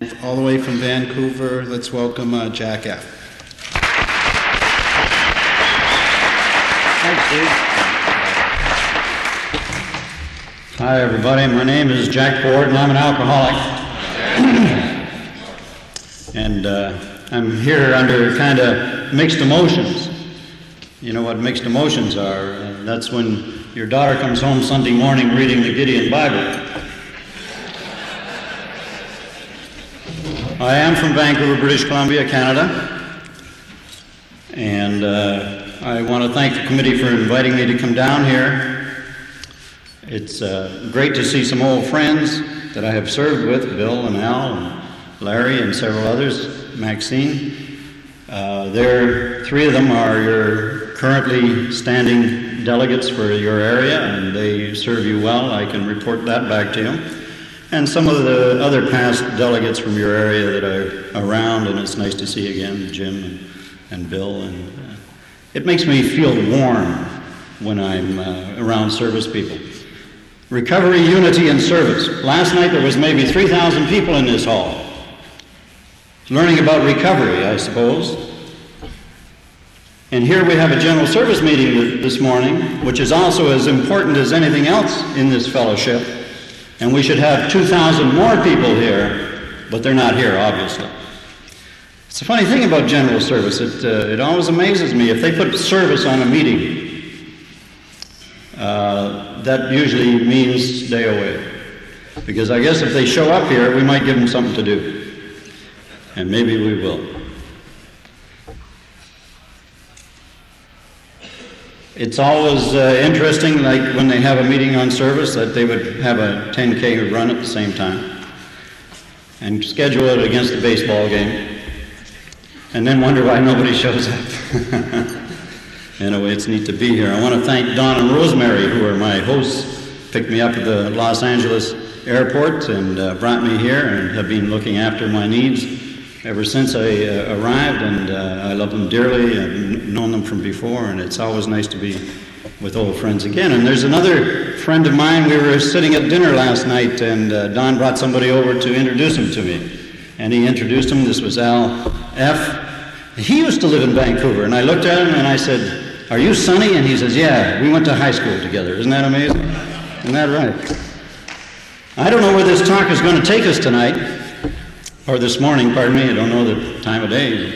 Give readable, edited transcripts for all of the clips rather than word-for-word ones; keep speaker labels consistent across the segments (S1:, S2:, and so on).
S1: All the way from Vancouver, let's welcome Jack F.
S2: Thanks, Steve. Hi, everybody. My name is Jack Ford, and I'm an alcoholic. And I'm here under kind of mixed emotions. You know what mixed emotions are? That's when your daughter comes home Sunday morning reading the Gideon Bible. I am from Vancouver, British Columbia, Canada, and I want to thank the committee for inviting me to come down here. It's great to see some old friends that I have served with, Bill and Al and Larry and several others, Maxine. Three of them are your currently standing delegates for your area, and they serve you well. I can report that back to you. And some of the other past delegates from your area that are around, and it's nice to see again, Jim and Bill. And it makes me feel warm when I'm around service people. Recovery, unity, and service. Last night there was maybe 3,000 people in this hall learning about recovery, I suppose. And here we have a general service meeting this morning, which is also as important as anything else in this fellowship. And we should have 2,000 more people here, but they're not here, obviously. It's a funny thing about general service. It always amazes me. If they put service on a meeting, that usually means stay away. Because I guess if they show up here, we might give them something to do. And maybe we will. It's always interesting, like when they have a meeting on service, that they would have a 10K run at the same time and schedule it against the baseball game and then wonder why nobody shows up. Anyway, it's neat to be here. I want to thank Don and Rosemary, who are my hosts, picked me up at the Los Angeles airport and brought me here and have been looking after my needs ever since I arrived, and I love them dearly. I've known them from before, and it's always nice to be with old friends again. And there's another friend of mine. We were sitting at dinner last night, and Don brought somebody over to introduce him to me. And he introduced him. This was Al F. He used to live in Vancouver, and I looked at him and I said, "Are you Sonny?" And he says, "Yeah, we went to high school together." Isn't that amazing? Isn't that right? I don't know where this talk is going to take us tonight. Or this morning, pardon me, I don't know the time of day.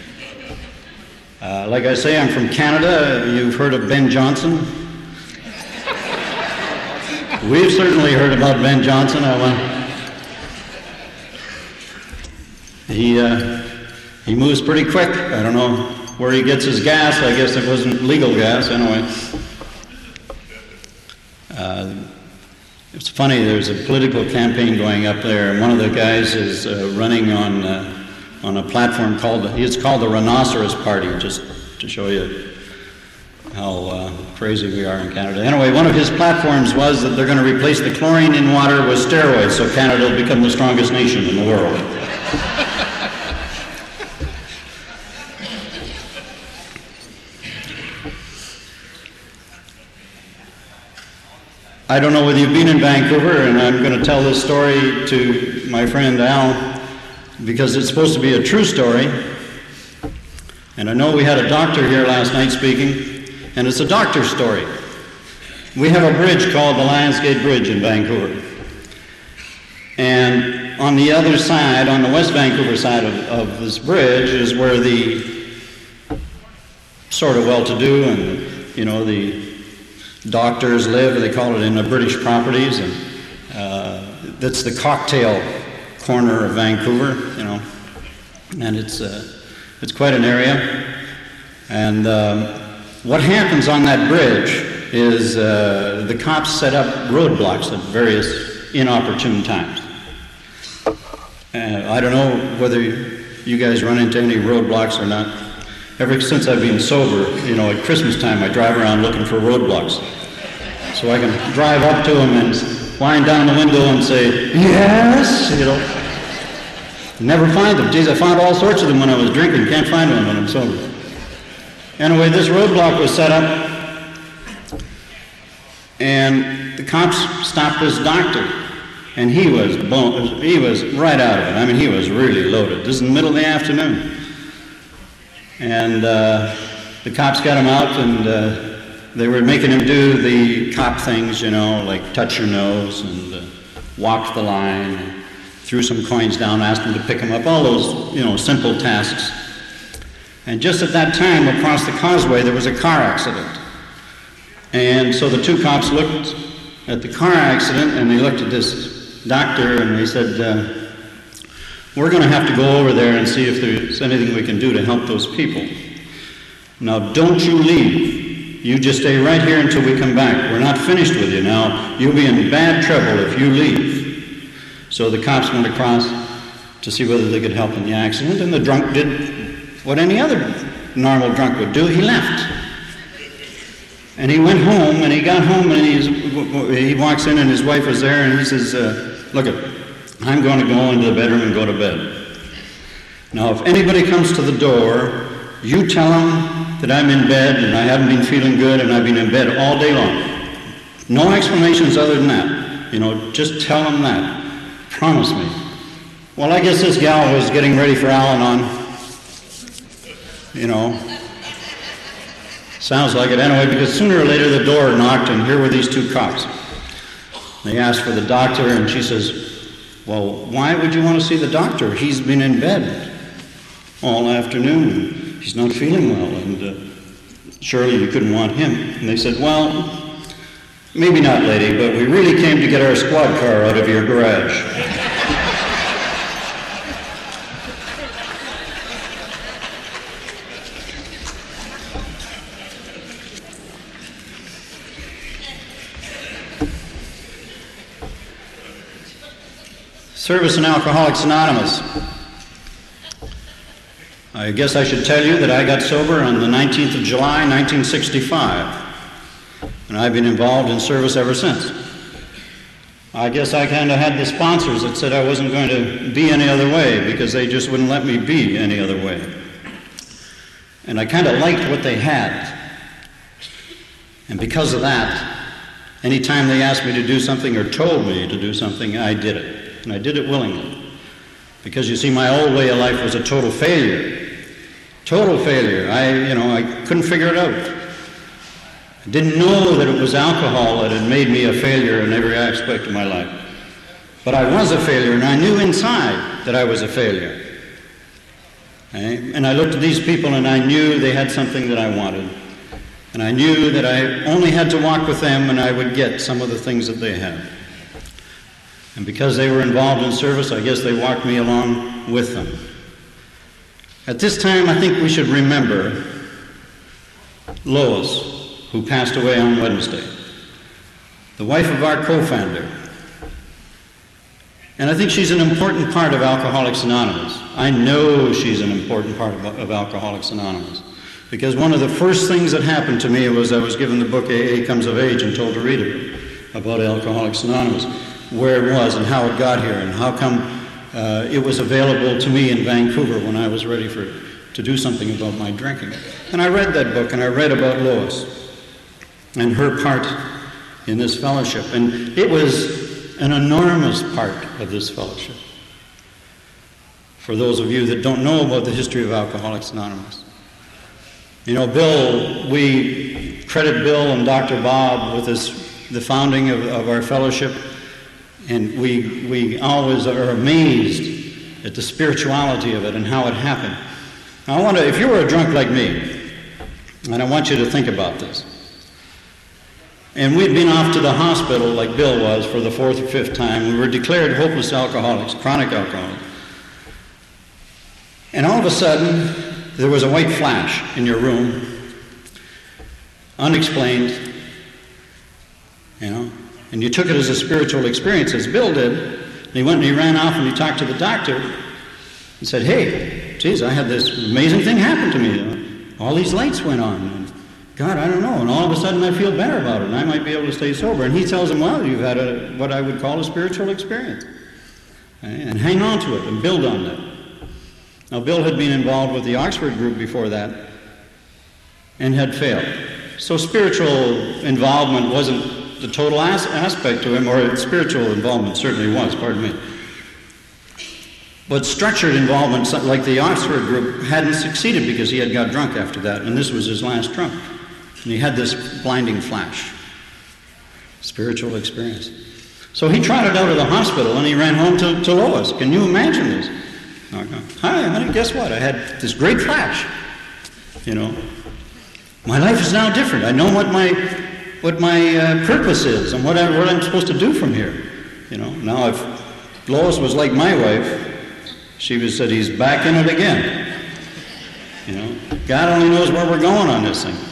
S2: Like I say, I'm from Canada. You've heard of Ben Johnson. We've certainly heard about Ben Johnson. He moves pretty quick. I don't know where he gets his gas. I guess it wasn't legal gas anyway. It's funny, there's a political campaign going up there, and one of the guys is running on a platform it's called the Rhinoceros Party, just to show you how crazy we are in Canada. Anyway, one of his platforms was that they're going to replace the chlorine in water with steroids so Canada will become the strongest nation in the world. I don't know whether you've been in Vancouver, and I'm going to tell this story to my friend Al because it's supposed to be a true story. And I know we had a doctor here last night speaking, and it's a doctor's story. We have a bridge called the Lions Gate Bridge in Vancouver. And on the other side, on the West Vancouver side of this bridge, is where the sort of well-to-do and, you know, the doctors live. They call it in the British properties, and that's the cocktail corner of Vancouver, you know, and it's quite an area. And what happens on that bridge is the cops set up roadblocks at various inopportune times. I don't know whether you guys run into any roadblocks or not. Ever since I've been sober, you know, at Christmas time I drive around looking for roadblocks. So I can drive up to them and wind down the window and say, "Yes," you know. Never find them. Geez, I found all sorts of them when I was drinking. Can't find them when I'm sober. Anyway, this roadblock was set up, and the cops stopped this doctor And he was right out of it. I mean, he was really loaded. This is in the middle of the afternoon. And the cops got him out, and they were making him do the cop things, like touch your nose and walk the line, and threw some coins down, asked him to pick them up, all those, simple tasks. And just at that time, across the causeway, there was a car accident. And so the two cops looked at the car accident, and they looked at this doctor, and they said, we're going to have to go over there and see if there's anything we can do to help those people. Now, don't you leave. You just stay right here until we come back. We're not finished with you. Now, you'll be in bad trouble if you leave. So the cops went across to see whether they could help in the accident, and the drunk did what any other normal drunk would do. He left. And he went home, and he got home, and he walks in, and his wife was there, and he says, look, I'm going to go into the bedroom and go to bed. Now, if anybody comes to the door, you tell them that I'm in bed, and I haven't been feeling good, and I've been in bed all day long. No explanations other than that. Just tell them that. Promise me. Well, I guess this gal was getting ready for Al-Anon. Sounds like it anyway, because sooner or later the door knocked, and here were these two cops. They asked for the doctor, and she says, well, why would you want to see the doctor? He's been in bed all afternoon. He's not feeling well, and surely you couldn't want him. And they said, well, maybe not, lady, but we really came to get our squad car out of your garage. Service in Alcoholics Anonymous. I guess I should tell you that I got sober on the 19th of July, 1965, and I've been involved in service ever since. I guess I kind of had the sponsors that said I wasn't going to be any other way because they just wouldn't let me be any other way. And I kind of liked what they had. And because of that, anytime they asked me to do something or told me to do something, I did it. And I did it willingly. Because you see, my old way of life was a total failure. Total failure. I couldn't figure it out. I didn't know that it was alcohol that had made me a failure in every aspect of my life. But I was a failure, and I knew inside that I was a failure. Okay? And I looked at these people, and I knew they had something that I wanted. And I knew that I only had to walk with them, and I would get some of the things that they had. And because they were involved in service, I guess they walked me along with them. At this time, I think we should remember Lois, who passed away on Wednesday, the wife of our co-founder. And I think she's an important part of Alcoholics Anonymous. I know she's an important part of Alcoholics Anonymous. Because one of the first things that happened to me was I was given the book AA Comes of Age and told to read it about Alcoholics Anonymous, where it was and how it got here and how come it was available to me in Vancouver when I was ready to do something about my drinking. And I read that book, and I read about Lois and her part in this fellowship. And it was an enormous part of this fellowship. For those of you that don't know about the history of Alcoholics Anonymous. Bill, we credit Bill and Dr. Bob with the founding of our fellowship. And we always are amazed at the spirituality of it and how it happened. Now, if you were a drunk like me, and I want you to think about this, and we'd been off to the hospital like Bill was for the 4th or 5th time, we were declared hopeless alcoholics, chronic alcoholics. And all of a sudden, there was a white flash in your room, unexplained, and you took it as a spiritual experience, as Bill did. And he went and he ran off and he talked to the doctor and said, hey, geez, I had this amazing thing happen to me. All these lights went on. And God, I don't know. And all of a sudden I feel better about it, and I might be able to stay sober. And he tells him, well, you've had what I would call a spiritual experience. And hang on to it and build on that. Now, Bill had been involved with the Oxford group before that and had failed. So spiritual involvement wasn't the total aspect to him, or spiritual involvement certainly was, pardon me. But structured involvement, like the Oxford group, hadn't succeeded because he had got drunk after that, and this was his last drunk. And he had this blinding flash, spiritual experience. So he trotted out of the hospital and he ran home to Lois. Can you imagine this? Hi, honey, guess what? I had this great flash. You know, my life is now different. I know what my purpose is and what I'm supposed to do from here. You know, now if Lois was like my wife, she would have said, he's back in it again. You know, God only knows where we're going on this thing.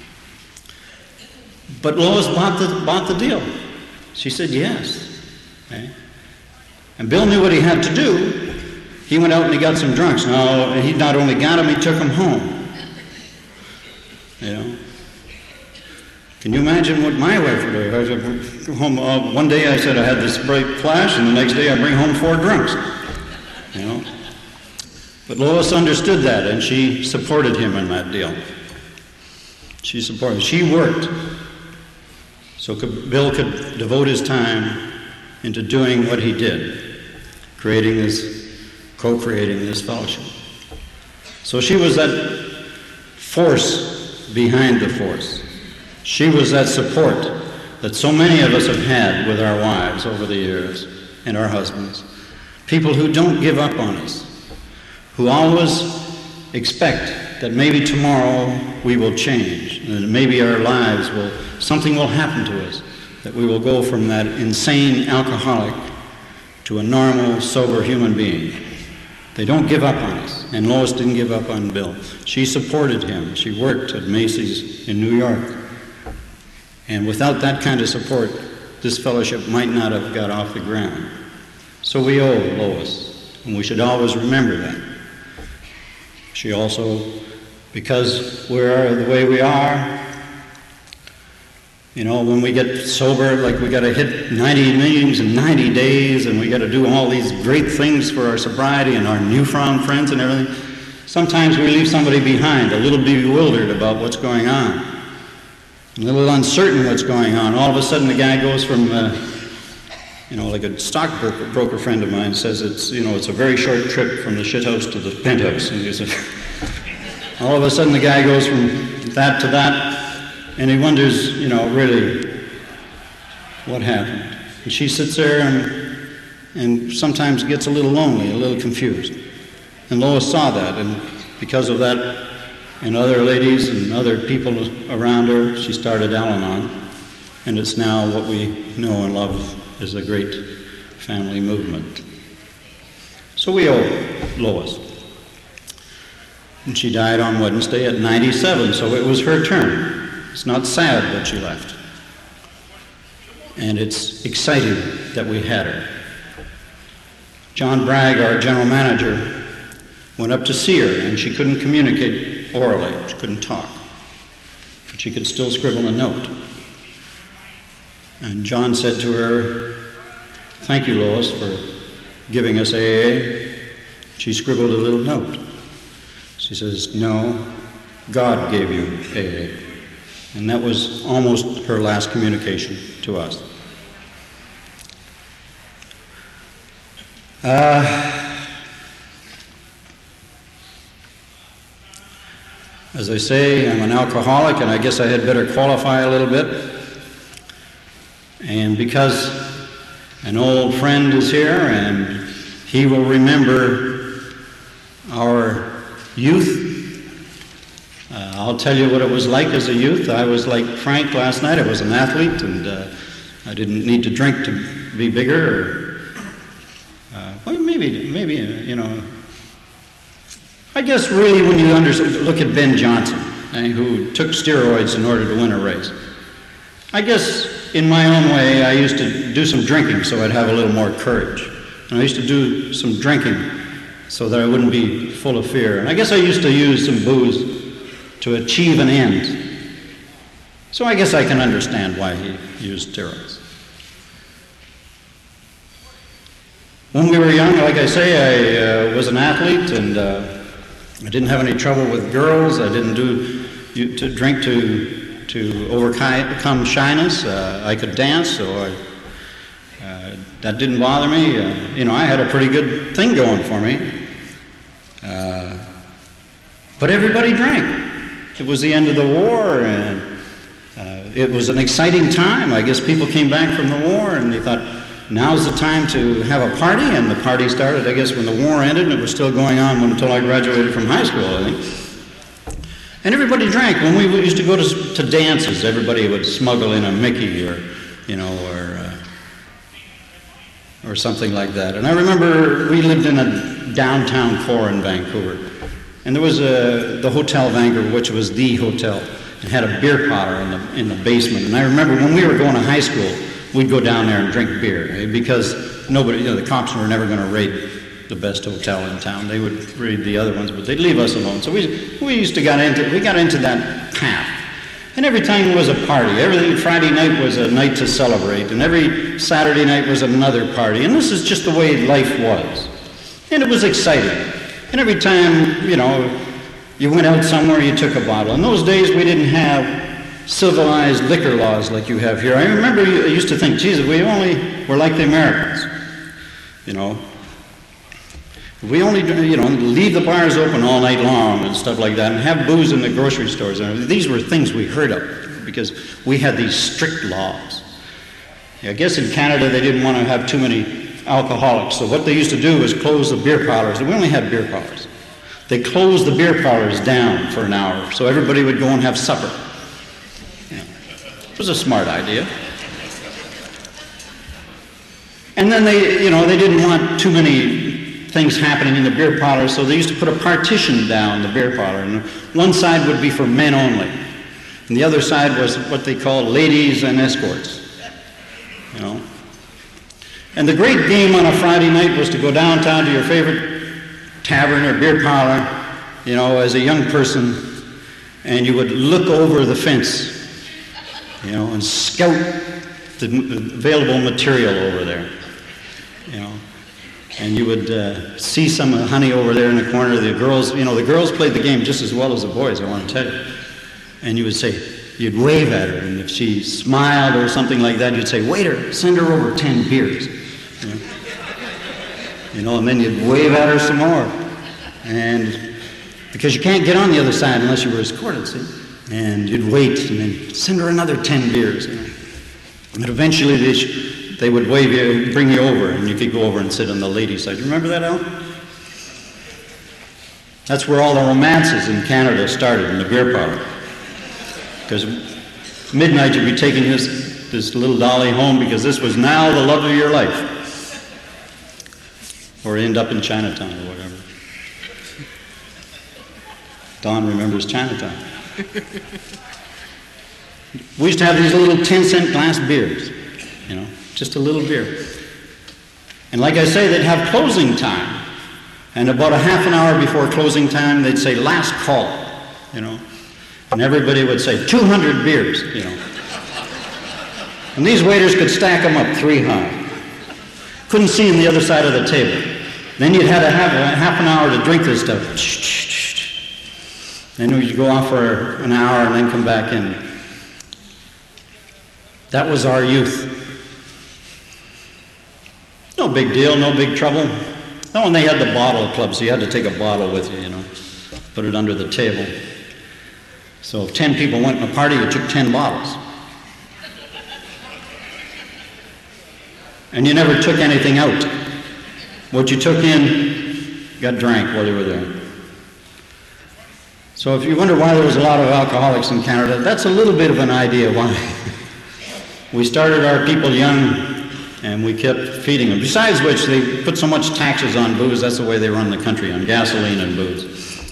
S2: But Lois bought the deal. She said yes. Okay? And Bill knew what he had to do. He went out and he got some drunks. Now, he not only got them, he took them home. You know? Can you imagine what my wife would do? I would go home, one day I said I had this bright flash, and the next day I bring home 4 drunks. You know? But Lois understood that, and she supported him in that deal. She worked so Bill could devote his time into doing what he did, co-creating this fellowship. So she was that force behind the force. She was that support that so many of us have had with our wives over the years, and our husbands. People who don't give up on us, who always expect that maybe tomorrow we will change, and maybe our lives something will happen to us, that we will go from that insane alcoholic to a normal, sober human being. They don't give up on us, and Lois didn't give up on Bill. She supported him. She worked at Macy's in New York. And without that kind of support, this fellowship might not have got off the ground. So we owe Lois, and we should always remember that. She also, because we are the way we are, you know, when we get sober, like we got to hit 90 meetings in 90 days, and we got to do all these great things for our sobriety and our newfound friends and everything, sometimes we leave somebody behind, a little bewildered about what's going on, a little uncertain what's going on. All of a sudden the guy goes from, you know, like a stockbroker friend of mine says, it's a very short trip from the shithouse to the penthouse. And you say, all of a sudden the guy goes from that to that, and he wonders, you know, really, what happened? And she sits there and sometimes gets a little lonely, a little confused. And Lois saw that, and because of that, and other ladies and other people around her, she started Al-Anon, and it's now what we know and love as a great family movement. So we owe Lois. And she died on Wednesday at 97, so it was her turn. It's not sad that she left. And it's exciting that we had her. John Bragg, our general manager, went up to see her, and she couldn't communicate orally. She couldn't talk. But she could still scribble a note. And John said to her, "Thank you, Lois, for giving us AA." She scribbled a little note. She says, "No, God gave you AA." And that was almost her last communication to us. As I say, I'm an alcoholic, and I guess I had better qualify a little bit. And because an old friend is here, and he will remember our youth, I'll tell you what it was like as a youth. I was like Frank last night. I was an athlete, and I didn't need to drink to be bigger. Well, maybe, you know. I guess really when you look at Ben Johnson, who took steroids in order to win a race. I guess in my own way, I used to do some drinking so I'd have a little more courage. And I used to do some drinking so that I wouldn't be full of fear. And I guess I used to use some booze to achieve an end. So I guess I can understand why he used steroids. When we were young, like I say, I was an athlete, and I didn't have any trouble with girls. I didn't drink to to overcome shyness. I could dance, so that didn't bother me. I had a pretty good thing going for me. But everybody drank. It was the end of the war, and it was an exciting time. I guess people came back from the war, and they thought, now's the time to have a party, and the party started, I guess, when the war ended, and it was still going on until I graduated from high school, I think. And everybody drank. When we used to go to dances, everybody would smuggle in a Mickey or something like that. And I remember we lived in a downtown core in Vancouver. And there was the Hotel Vancouver, which was the hotel. It had a beer parlor in the basement. And I remember when we were going to high school, we'd go down there and drink beer, because nobody, the cops were never going to raid the best hotel in town. They would raid the other ones, but they'd leave us alone. So we got into that path. And every time there was a party, every Friday night was a night to celebrate, and every Saturday night was another party. And this is just the way life was. And it was exciting. And every time, you went out somewhere, you took a bottle. In those days, we didn't have civilized liquor laws like you have here. I remember I used to think, Jesus, we're like the Americans. We only, leave the bars open all night long and stuff like that, and have booze in the grocery stores. And these were things we heard of because we had these strict laws. I guess in Canada they didn't want to have too many alcoholics, so what they used to do was close the beer parlors. We only had beer parlors. They closed the beer parlors down for an hour, so everybody would go and have supper. It was a smart idea. And then they didn't want too many things happening in the beer parlor, so they used to put a partition down the beer parlor, and one side would be for men only, and the other side was what they called ladies and escorts. And the great game on a Friday night was to go downtown to your favorite tavern or beer parlor, as a young person, and you would look over the fence, and scout the available material over there, and you would see some honey over there in the corner. The girls played the game just as well as the boys, I want to tell you. And you would say, you'd wave at her, and if she smiled or something like that, you'd say, waiter, send her over 10 beers. And then you'd wave at her some more. And because you can't get on the other side unless you were escorted, see? And you'd wait and then send her another 10 beers. And eventually they would wave you, bring you over, and you could go over and sit on the ladies' side. You remember that, Al? That's where all the romances in Canada started, in the beer parlor. Because midnight you'd be taking this little dolly home because this was now the love of your life. Or end up in Chinatown or whatever. Don remembers Chinatown. We used to have these little 10-cent glass beers, just a little beer. And like I say, they'd have closing time. And about a half an hour before closing time, they'd say, last call, And everybody would say, 200 beers, And these waiters could stack them up 3 high. Couldn't see on the other side of the table. Then you'd have to have a half an hour to drink this stuff. Then you'd go off for an hour and then come back in. That was our youth. No big deal, no big trouble. No, and they had the bottle club, so you had to take a bottle with you, put it under the table. So if 10 people went in a party, you took 10 bottles. And you never took anything out. What you took in got drank while you were there. So if you wonder why there was a lot of alcoholics in Canada, that's a little bit of an idea why. We started our people young, and we kept feeding them. Besides which, they put so much taxes on booze, that's the way they run the country, on gasoline and booze.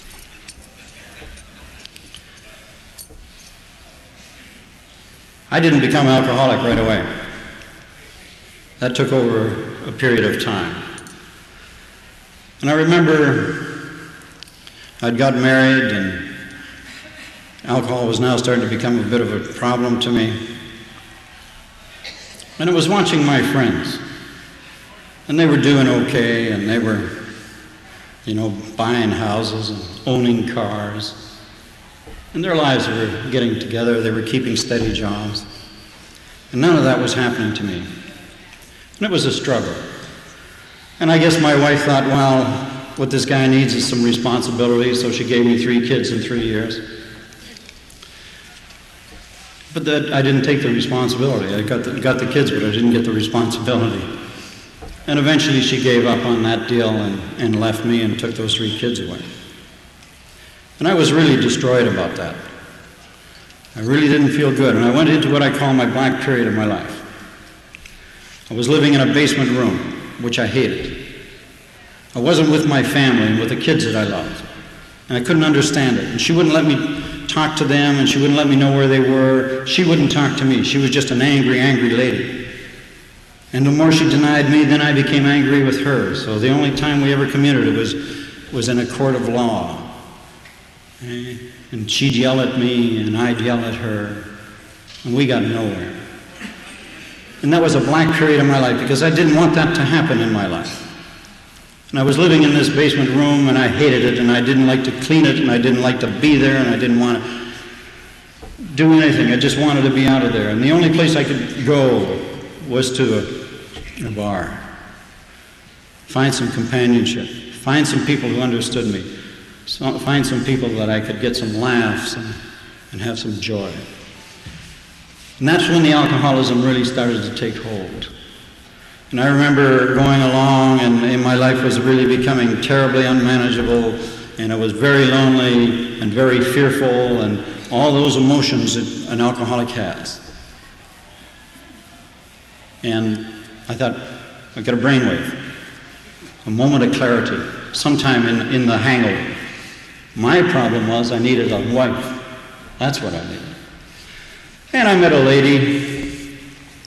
S2: I didn't become alcoholic right away. That took over a period of time. And I remember I'd gotten married, and alcohol was now starting to become a bit of a problem to me. And I was watching my friends, and they were doing okay, and they were, buying houses and owning cars. And their lives were getting together, they were keeping steady jobs. And none of that was happening to me. And it was a struggle. And I guess my wife thought, well, what this guy needs is some responsibility, so she gave me 3 kids in 3 years. But that I didn't take the responsibility. I got the kids, but I didn't get the responsibility. And eventually she gave up on that deal and left me and took those 3 kids away. And I was really destroyed about that. I really didn't feel good, and I went into what I call my black period of my life. I was living in a basement room, which I hated. I wasn't with my family and with the kids that I loved, and I couldn't understand it. And she wouldn't let me talk to them, and she wouldn't let me know where they were. She wouldn't talk to me. She was just an angry, angry lady. And the more she denied me, then I became angry with her. So the only time we ever communicated was in a court of law. And she'd yell at me, and I'd yell at her, and we got nowhere. And that was a black period of my life, because I didn't want that to happen in my life. And I was living in this basement room, and I hated it, and I didn't like to clean it, and I didn't like to be there, and I didn't want to do anything. I just wanted to be out of there. And the only place I could go was to a bar. Find some companionship. Find some people who understood me. Find some people that I could get some laughs and have some joy. And that's when the alcoholism really started to take hold. And I remember going along, and my life was really becoming terribly unmanageable, and I was very lonely and very fearful, and all those emotions that an alcoholic has. And I thought, I got a brainwave, a moment of clarity, sometime in the hangover. My problem was I needed a wife. That's what I needed. And I met a lady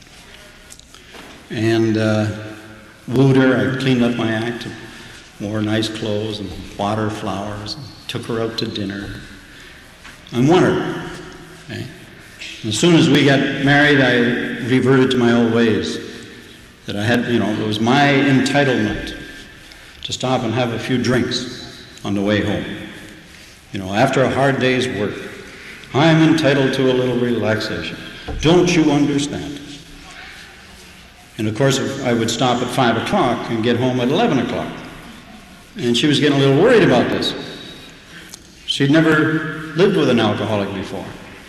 S2: and wooed her. I cleaned up my act, wore nice clothes and bought her flowers, and took her out to dinner. I won her. Okay? As soon as we got married, I reverted to my old ways. That I had, it was my entitlement to stop and have a few drinks on the way home. After a hard day's work, I'm entitled to a little relaxation. Don't you understand? And of course, I would stop at 5 o'clock and get home at 11 o'clock. And she was getting a little worried about this. She'd never lived with an alcoholic before.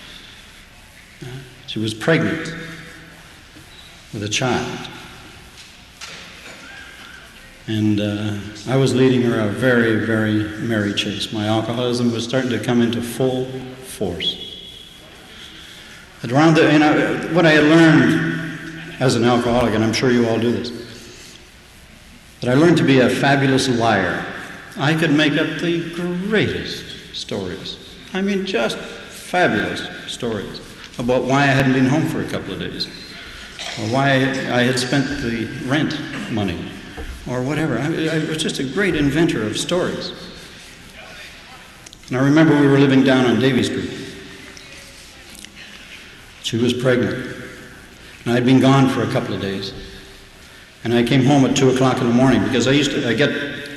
S2: She was pregnant with a child. And I was leading her a very, very merry chase. My alcoholism was starting to come into full force. What I had learned as an alcoholic, and I'm sure you all do this, that I learned to be a fabulous liar. I could make up the greatest stories. I mean, just fabulous stories about why I hadn't been home for a couple of days, or why I had spent the rent money, or whatever. I was just a great inventor of stories. And I remember we were living down on Davie Street. She was pregnant. And I'd been gone for a couple of days. And I came home at 2 o'clock in the morning because I get,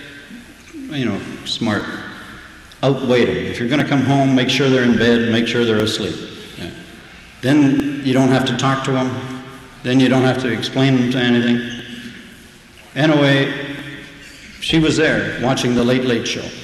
S2: smart. Outweigh them. If you're going to come home, make sure they're in bed, make sure they're asleep. Yeah. Then you don't have to talk to them. Then you don't have to explain them to anything. Anyway, she was there watching the Late Late Show.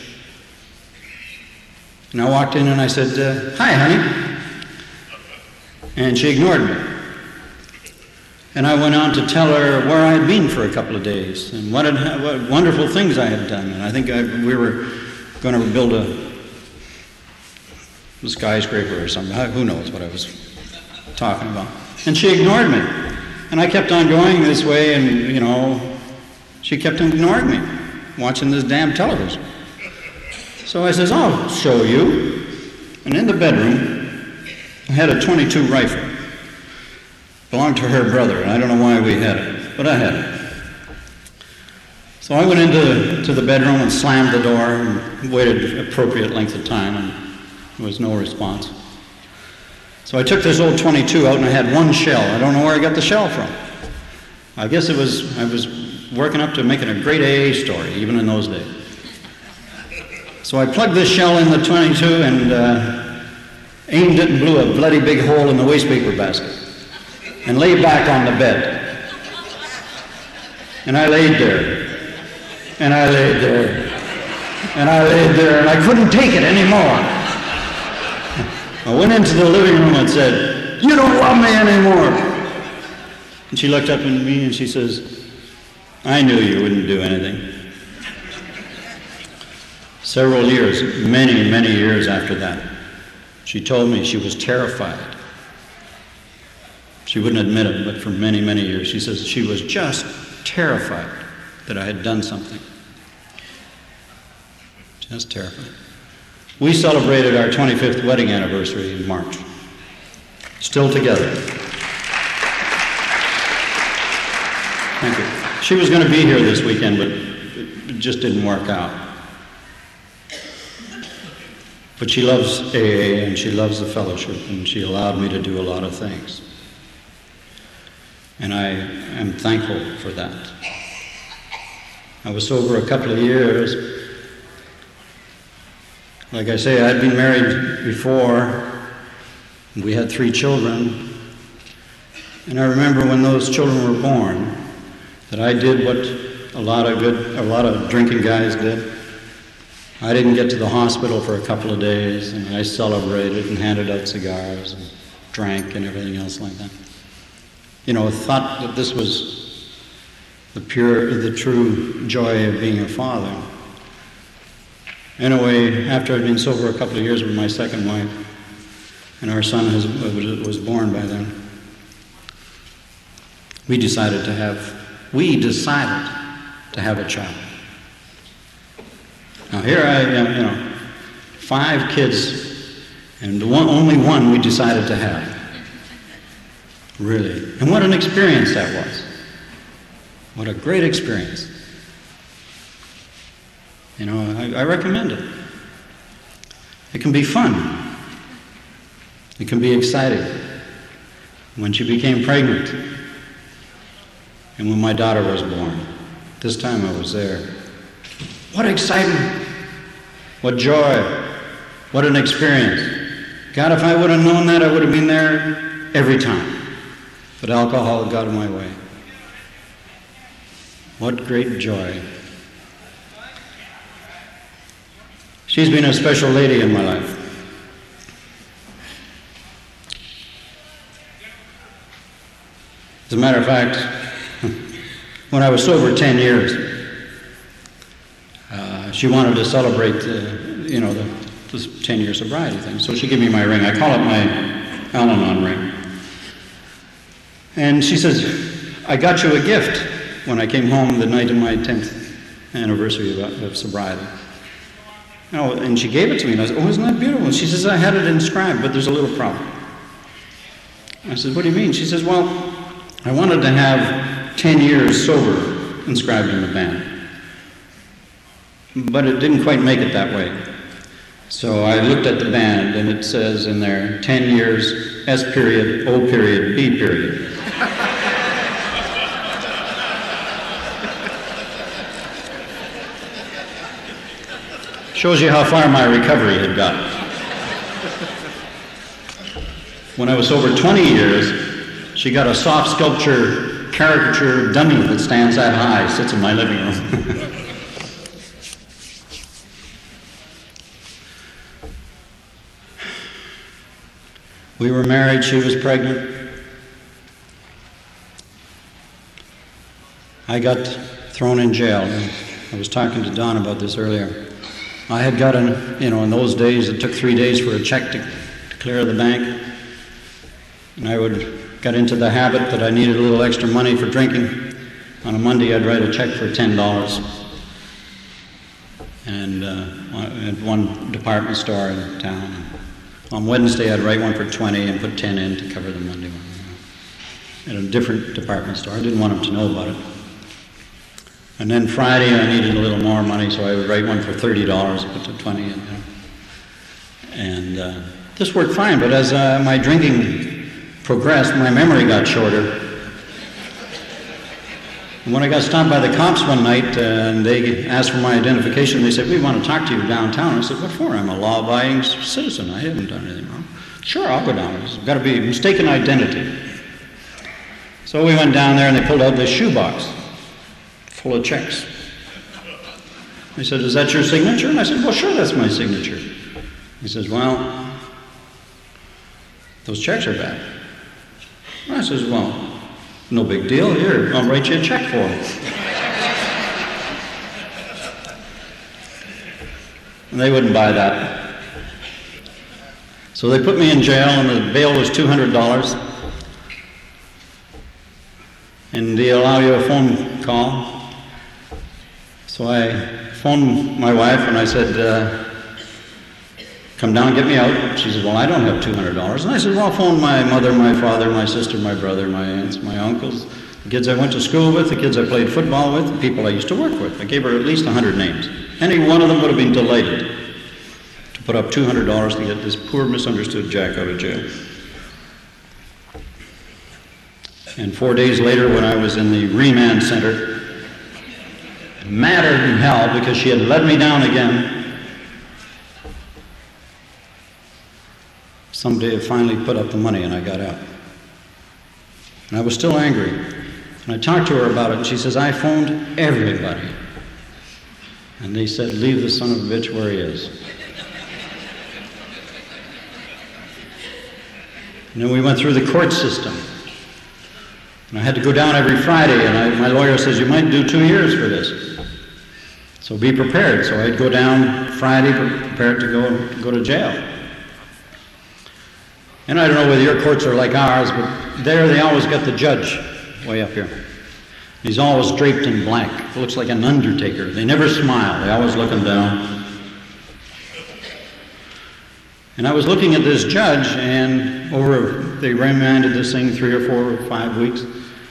S2: And I walked in and I said, "Hi, honey." And she ignored me. And I went on to tell her where I had been for a couple of days and what wonderful things I had done. And I think we were going to build a skyscraper or something. Who knows what I was talking about. And she ignored me. And I kept on going this way, and, she kept ignoring me, watching this damn television. So I says, "I'll show you." And in the bedroom, I had a .22 rifle. Belonged to her brother, and I don't know why we had it, but I had it. So I went into the bedroom and slammed the door and waited an appropriate length of time, and there was no response. So I took this old .22 out and I had one shell. I don't know where I got the shell from. I guess I was working up to making a great AA story, even in those days. So I plugged this shell in the .22 and aimed it and blew a bloody big hole in the wastepaper basket, and lay back on the bed. And I laid there, and I laid there, and I laid there, and I couldn't take it anymore. I went into the living room and said, "You don't love me anymore." And she looked up at me and she says, "I knew you wouldn't do anything." Several years, many, many years after that, she told me she was terrified. She wouldn't admit it, but for many, many years, she says she was just terrified that I had done something. Just terrified. We celebrated our 25th wedding anniversary in March. Still together. Thank you. She was going to be here this weekend, but it just didn't work out. But she loves AA and she loves the fellowship, and she allowed me to do a lot of things. And I am thankful for that. I was sober a couple of years. Like I say, I'd been married before. We had 3 children. And I remember when those children were born, that I did what a lot of drinking guys did. I didn't get to the hospital for a couple of days, and I celebrated and handed out cigars and drank and everything else like that. You know, thought that this was the true joy of being a father. Anyway, after I'd been sober a couple of years with my second wife, and our son was born by then, we decided to have a child. Now here I am, 5 kids, and only one we decided to have. Really. And what an experience that was. What a great experience. You know, I recommend it. It can be fun. It can be exciting. When she became pregnant, and when my daughter was born, this time I was there. What excitement! What joy! What an experience! God, if I would have known that, I would have been there every time. But alcohol got in my way. What great joy. She's been a special lady in my life. As a matter of fact, when I was sober 10 years, she wanted to celebrate the 10-year sobriety thing. So she gave me my ring. I call it my Al-Anon ring. And she says, "I got you a gift when I came home the night of my 10th anniversary of sobriety." Oh, and she gave it to me, and I said, "Oh, isn't that beautiful?" She says, "I had it inscribed, but there's a little problem." I said, "What do you mean?" She says, "Well, I wanted to have 10 years sober inscribed in the band, but it didn't quite make it that way. So I looked at the band, and it says in there, 10 years, S period, O period, B period." Shows you how far my recovery had gotten. When I was sober 20 years, she got a soft sculpture caricature dummy that stands that high, sits in my living room. We were married, she was pregnant. I got thrown in jail. I was talking to Don about this earlier. I had got in those days, it took 3 days for a check to clear the bank. And I got into the habit that I needed a little extra money for drinking. On a Monday, I'd write a check for $10. And at one department store in town. On Wednesday, I'd write one for 20 and put 10 in to cover the Monday one. At a different department store. I didn't want them to know about it. And then Friday, I needed a little more money, so I would write one for $30, put the 20 in. And this worked fine, but as my drinking progressed, my memory got shorter. And when I got stopped by the cops one night and they asked for my identification, they said, "We want to talk to you downtown." I said, "What for? I'm a law-abiding citizen. I haven't done anything wrong." Sure, I'll go down. It's got to be mistaken identity. So we went down there and they pulled out this shoebox full of checks. He said, is that your signature? And I said, well, sure, that's my signature. He says, well, those checks are bad. And I says, well, no big deal. Here, I'll write you a check for them. And they wouldn't buy that. So they put me in jail, and the bail was $200. And they allow you a phone call. So I phoned my wife and I said, come down and get me out. She said, well, I don't have $200. And I said, well, I'll phone my mother, my father, my sister, my brother, my aunts, my uncles, the kids I went to school with, the kids I played football with, the people I used to work with. I gave her at least 100 names. Any one of them would have been delighted to put up $200 to get this poor, misunderstood Jack out of jail. And 4 days later, when I was in the remand center, madder than hell because she had led me down again, someday I finally put up the money and I got out. And I was still angry. And I talked to her about it, and she says, I phoned everybody. And they said, leave the son of a bitch where he is. And then we went through the court system. And I had to go down every Friday, and my lawyer says, you might do 2 years for this. So be prepared. So I'd go down Friday, prepared to go to jail. And I don't know whether your courts are like ours, but there they always got the judge way up here. He's always draped in black. Looks like an undertaker. They never smile. They always looking down. And I was looking at this judge, and they remanded this thing 3 or 4 or 5 weeks.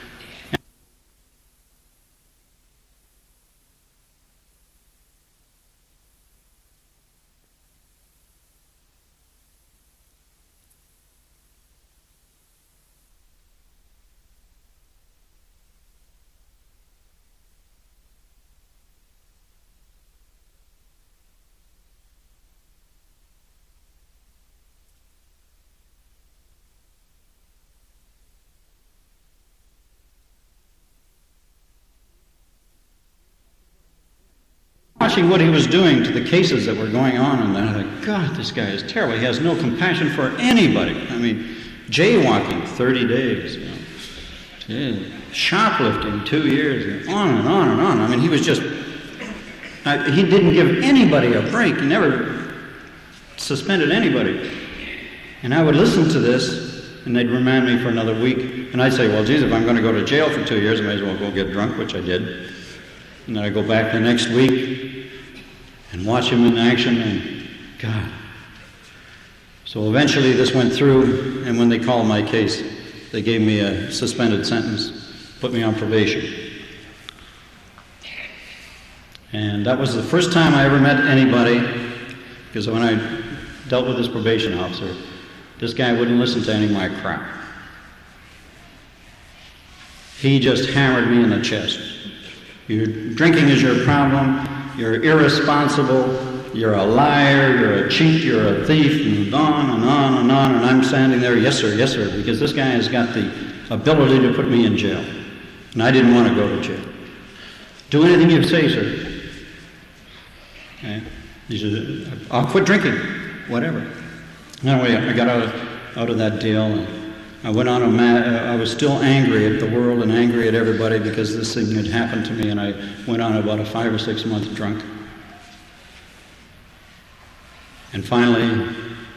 S2: Watching what he was doing to the cases that were going on, and I thought, God, this guy is terrible. He has no compassion for anybody. I mean, jaywalking, 30 days. Shoplifting, 2 years. On and on and on. I mean, he was just... he didn't give anybody a break. He never suspended anybody. And I would listen to this, and they'd remand me for another week. And I'd say, well, geez, if I'm going to go to jail for 2 years, I may as well go get drunk, which I did. And then I go back the next week and watch him in action, and God. So eventually this went through, and when they called my case, they gave me a suspended sentence, put me on probation. And that was the first time I ever met anybody, because when I dealt with this probation officer, this guy wouldn't listen to any of my crap. He just hammered me in the chest. Drinking is your problem, you're irresponsible, you're a liar, you're a cheat, you're a thief, and on and on and on, and I'm standing there, yes sir, because this guy has got the ability to put me in jail. And I didn't want to go to jail. Do anything you say, sir. Okay. He said, I'll quit drinking, whatever. Anyway, I got out of that deal, and I went on I was still angry at the world and angry at everybody because this thing had happened to me, and I went on about a 5 or 6 month drunk. And finally,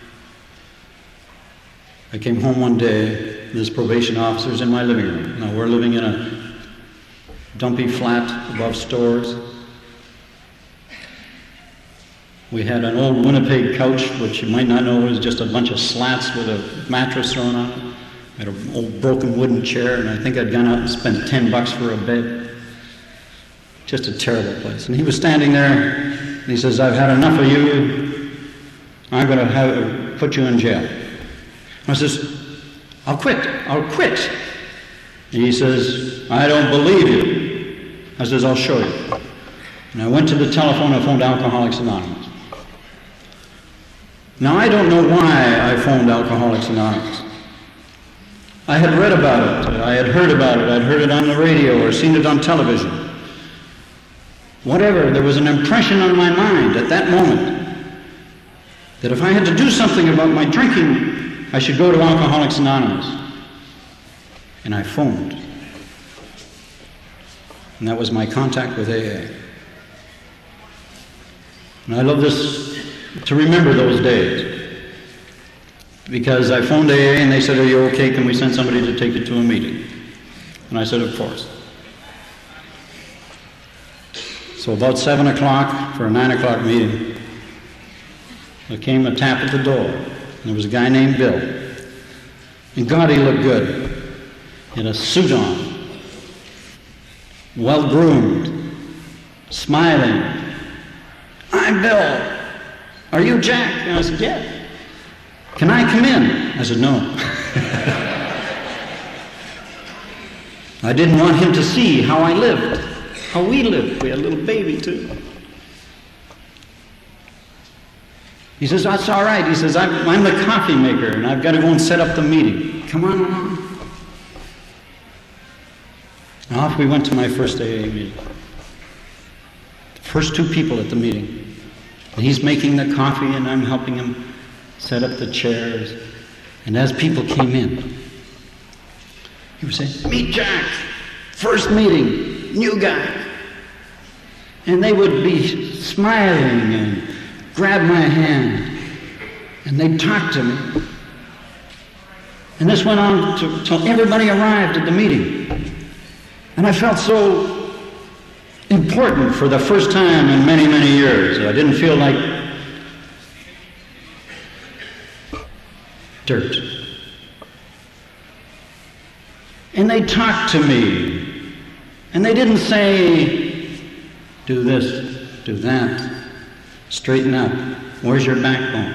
S2: I came home one day, this probation officer's in my living room. Now we're living in a dumpy flat above stores. We had an old Winnipeg couch, which you might not know is just a bunch of slats with a mattress thrown on it. I had an old broken wooden chair, and I think I'd gone out and spent $10 for a bed. Just a terrible place. And he was standing there, and he says, I've had enough of you. I'm going to put you in jail. I says, I'll quit. And he says, I don't believe you. I says, I'll show you. And I went to the telephone and phoned Alcoholics Anonymous. Now, I don't know why I phoned Alcoholics Anonymous. I had read about it, I had heard about it, I'd heard it on the radio or seen it on television. Whatever, there was an impression on my mind at that moment that if I had to do something about my drinking, I should go to Alcoholics Anonymous. And I phoned. And that was my contact with AA. And I love this, to remember those days. Because I phoned AA and they said, "Are you okay? Can we send somebody to take you to a meeting?" And I said, "Of course." So about 7 o'clock for a 9 o'clock meeting, there came a tap at the door. And there was a guy named Bill. And God, he looked good. He had a suit on, well-groomed, smiling. "I'm Bill. Are you Jack?" And I said, "Yeah." "Can I come in?" I said, "No." I didn't want him to see how I lived, how we lived. We had a little baby, too. He says, "That's all right." He says, I'm the coffee maker, and I've got to go and set up the meeting. Come on along. And off we went to my first AA meeting. The first two people at the meeting. And he's making the coffee, and I'm helping him set up the chairs. And as people came in, he would say, "Meet Jack, first meeting, new guy." And they would be smiling and grab my hand, and they'd talk to me. And this went on till everybody arrived at the meeting. And I felt so important for the first time in many, many years. I didn't feel like dirt. And they talked to me. And they didn't say, "Do this, do that, straighten up, where's your backbone?"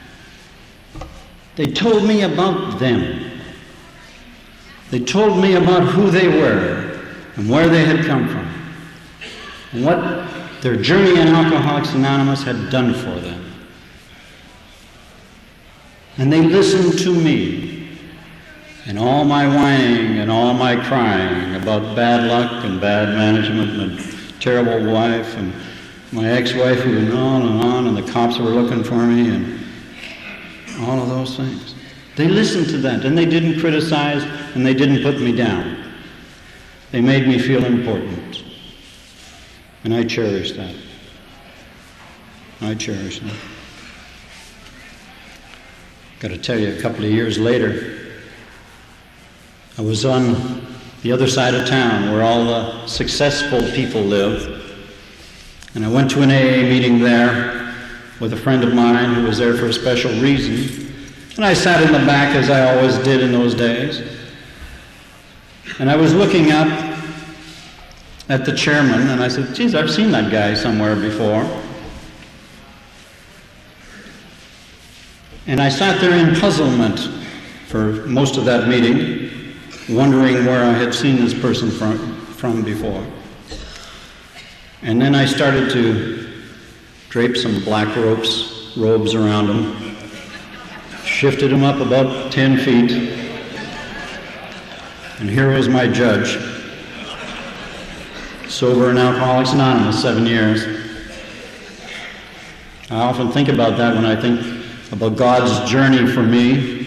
S2: They told me about them. They told me about who they were and where they had come from and what their journey in Alcoholics Anonymous had done for them. And they listened to me and all my whining and all my crying about bad luck and bad management and a terrible wife and my ex-wife who went on, and the cops were looking for me and all of those things. They listened to that, and they didn't criticize, and they didn't put me down. They made me feel important. And I cherish that. I cherish that. Got to tell you, a couple of years later, I was on the other side of town where all the successful people live. And I went to an AA meeting there with a friend of mine who was there for a special reason. And I sat in the back as I always did in those days. And I was looking up at the chairman and I said, "Geez, I've seen that guy somewhere before." And I sat there in puzzlement for most of that meeting, wondering where I had seen this person from before. And then I started to drape some black robes around him, shifted him up about 10 feet, and here was my judge, sober in Alcoholics Anonymous, 7 years. I often think about that when I think about God's journey for me.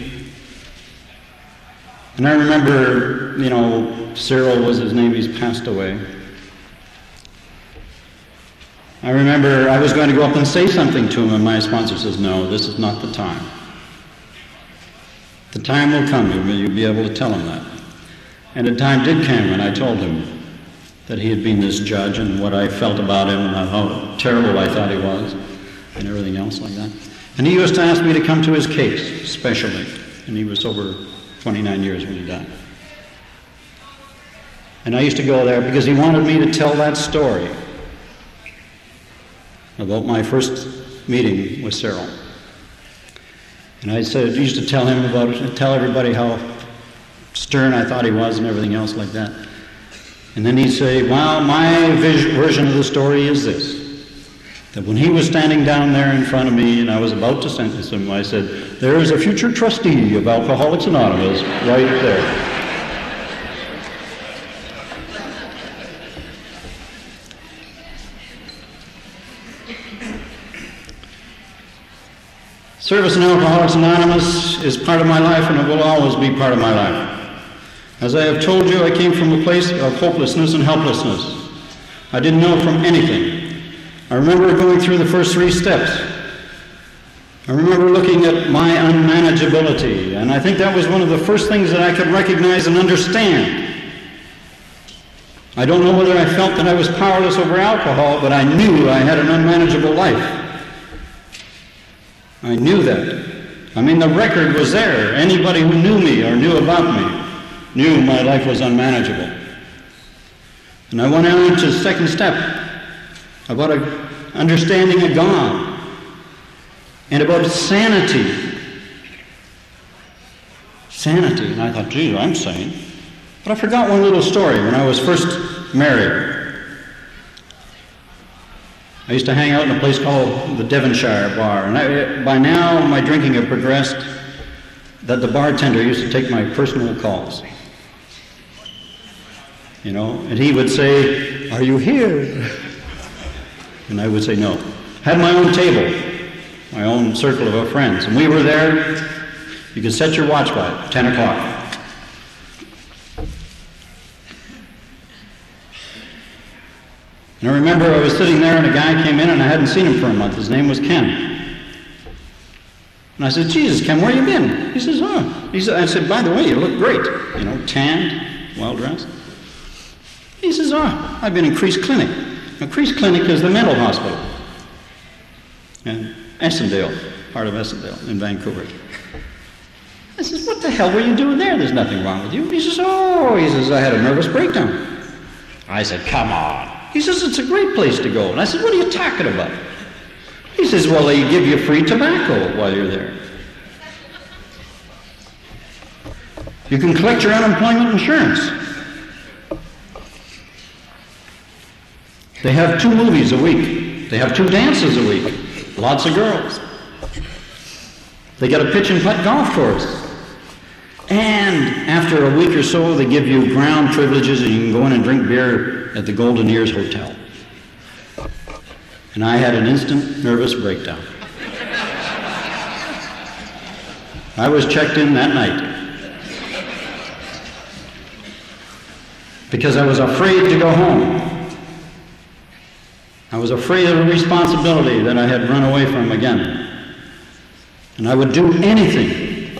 S2: And I remember, Cyril was his name, he's passed away. I remember I was going to go up and say something to him, and my sponsor says, "No, this is not the time. The time will come, you'll be able to tell him that." And the time did come, and I told him that he had been this judge and what I felt about him and how terrible I thought he was and everything else like that. And he used to ask me to come to his case, especially, and he was over 29 years when he died. And I used to go there because he wanted me to tell that story about my first meeting with Cyril. And I used to tell him about it, tell everybody how stern I thought he was and everything else like that. And then he'd say, "Well, my version of the story is this. that when he was standing down there in front of me and I was about to sentence him, I said, "There is a future trustee of Alcoholics Anonymous right there." Service in Alcoholics Anonymous is part of my life, and it will always be part of my life. As I have told you, I came from a place of hopelessness and helplessness. I didn't know from anything. I remember going through the first 3 steps. I remember looking at my unmanageability, and I think that was one of the first things that I could recognize and understand. I don't know whether I felt that I was powerless over alcohol, but I knew I had an unmanageable life. I knew that. I mean, the record was there. Anybody who knew me or knew about me knew my life was unmanageable. And I went on to the second step about understanding of God and about sanity. Sanity. And I thought, gee, I'm sane. But I forgot one little story when I was first married. I used to hang out in a place called the Devonshire Bar, and by now my drinking had progressed that the bartender used to take my personal calls. You know, and he would say, "Are you here?" And I would say no. Had my own table, my own circle of friends, and we were there. You could set your watch by it, 10 o'clock. And I remember I was sitting there and a guy came in and I hadn't seen him for a month. His name was Ken. And I said, "Jesus, Ken, where you been?" He says, "Oh." I said, "By the way, you look great. You know, tanned, well-dressed." He says, "Oh, I've been in Crease Clinic." Now, Crease Clinic is the mental hospital. And Essendale, part of Essendale in Vancouver. I says, "What the hell were you doing there? There's nothing wrong with you." He says, "Oh," he says, "I had a nervous breakdown." I said, "Come on." He says, "It's a great place to go." And I said, "What are you talking about?" He says, "Well, they give you free tobacco while you're there. You can collect your unemployment insurance. They have 2 movies a week. They have 2 dances a week. Lots of girls. They got a pitch and putt golf course. And after a week or so, they give you ground privileges and you can go in and drink beer at the Golden Ears Hotel." And I had an instant nervous breakdown. I was checked in that night because I was afraid to go home. I was afraid of the responsibility that I had run away from again. And I would do anything,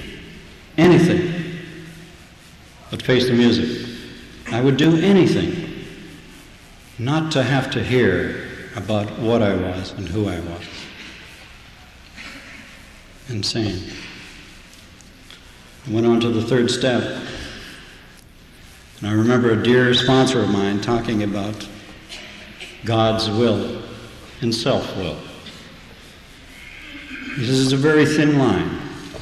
S2: but face the music. I would do anything not to have to hear about what I was and who I was. Insane. I went on to the 3rd step. And I remember a dear sponsor of mine talking about God's will and self-will. He says it's a very thin line.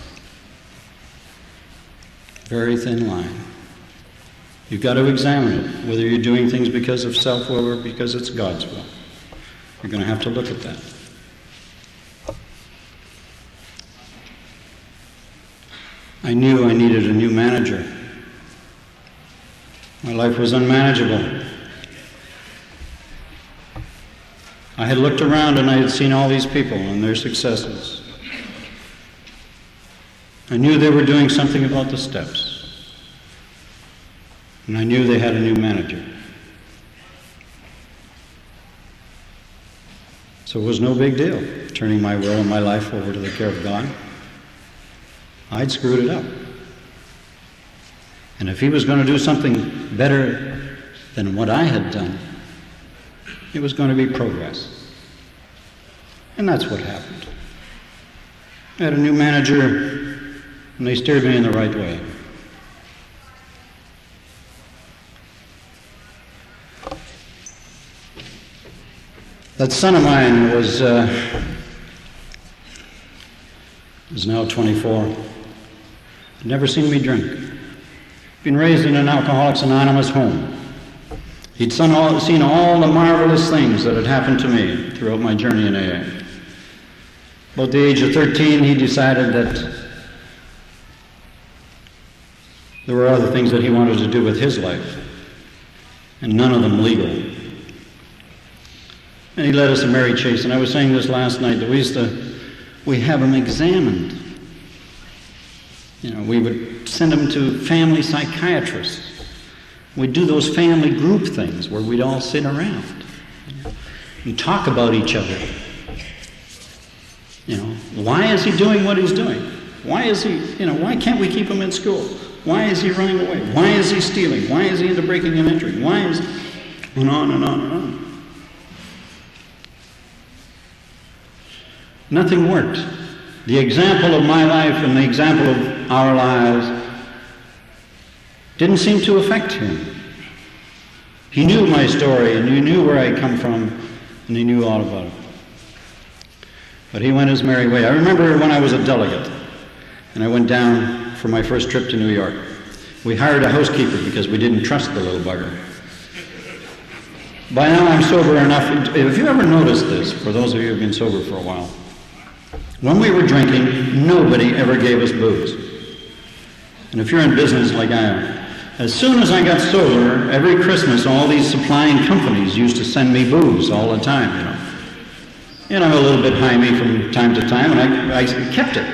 S2: Very thin line. You've got to examine it, whether you're doing things because of self-will or because it's God's will. You're going to have to look at that. I knew I needed a new manager. My life was unmanageable. I had looked around and I had seen all these people and their successes. I knew they were doing something about the steps. And I knew they had a new manager. So it was no big deal, turning my will and my life over to the care of God. I'd screwed it up. And if he was going to do something better than what I had done, it was going to be progress. And that's what happened. I had a new manager, and they steered me in the right way. That son of mine was now 24. Had never seen me drink. Been raised in an Alcoholics Anonymous home. He'd seen all the marvelous things that had happened to me throughout my journey in AA. About the age of 13, he decided that there were other things that he wanted to do with his life, and none of them legal. And he led us to Mary Chase, and I was saying this last night, that we have him examined. We would send him to family psychiatrists. We'd do those family group things where we'd all sit around and talk about each other. Why is he doing what he's doing? Why is he, why can't we keep him in school? Why is he running away? Why is he stealing? Why is he into breaking and entering? Why is, and on and on and on. Nothing worked. The example of my life and the example of our lives didn't seem to affect him. He knew my story, and he knew where I come from, and he knew all about it. But he went his merry way. I remember when I was a delegate, and I went down for my first trip to New York. We hired a housekeeper because we didn't trust the little bugger. By now I'm sober enough. Have you ever noticed this, for those of you who have been sober for a while? When we were drinking, nobody ever gave us booze. And if you're in business like I am, as soon as I got sober, every Christmas all these supplying companies used to send me booze all the time, And I'm a little bit high-me from time to time, and I kept it,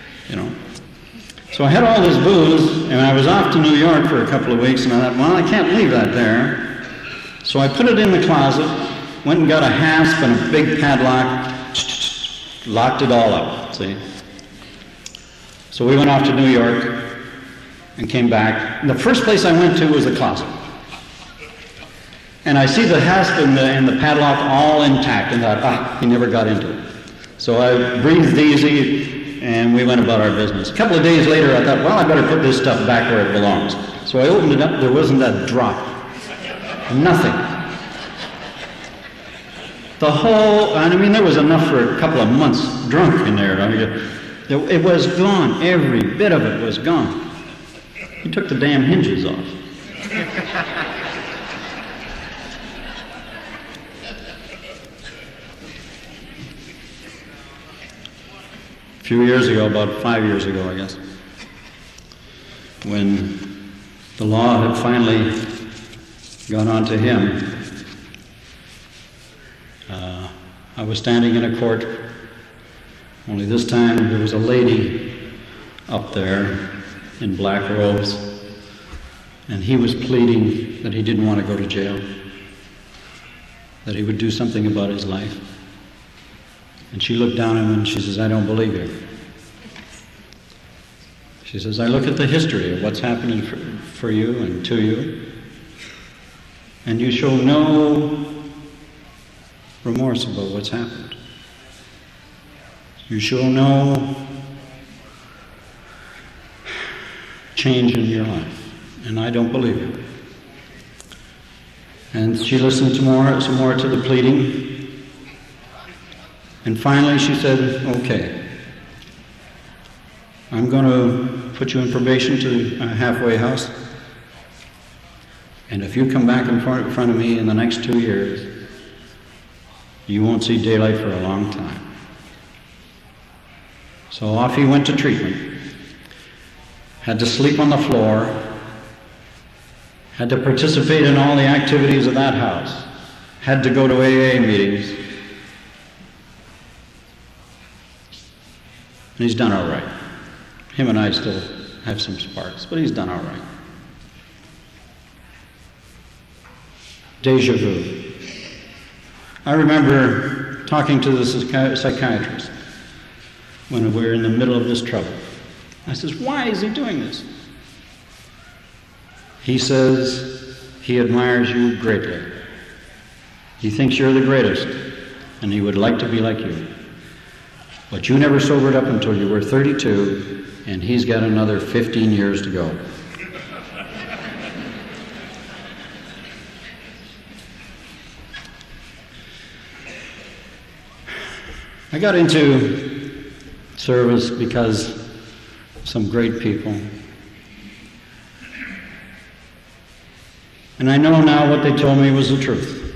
S2: So I had all this booze, and I was off to New York for a couple of weeks, and I thought, well, I can't leave that there. So I put it in the closet, went and got a hasp and a big padlock, locked it all up, see? So we went off to New York and came back. And the first place I went to was the closet. And I see the hasp and the padlock all intact, and thought, he never got into it. So I breathed easy, and we went about our business. A couple of days later, I thought, well, I better put this stuff back where it belongs. So I opened it up, there wasn't a drop. Nothing. There was enough for a couple of months drunk in there. It was gone. Every bit of it was gone. He took the damn hinges off. A few years ago, about 5 years ago, I guess, when the law had finally gone on to him, I was standing in a court, only this time there was a lady up there in black robes, and he was pleading that he didn't want to go to jail, that he would do something about his life. And she looked down at him and she says, I don't believe you. She says, I look at the history of what's happening for you and to you, and you show no remorse about what's happened. You show no change in your life, and I don't believe it. And she listened some more to the pleading, and finally she said, okay, I'm going to put you in probation to a halfway house, and if you come back in front of me in the next 2 years, you won't see daylight for a long time. So off he went to treatment. Had to sleep on the floor, had to participate in all the activities of that house, had to go to AA meetings. And he's done all right. Him and I still have some sparks, but he's done all right. Deja vu. I remember talking to the psychiatrist when we were in the middle of this trouble. I says, why is he doing this? He says he admires you greatly. He thinks you're the greatest, and he would like to be like you. But you never sobered up until you were 32, and he's got another 15 years to go. I got into service because some great people. And And I know now what they told me was the truth.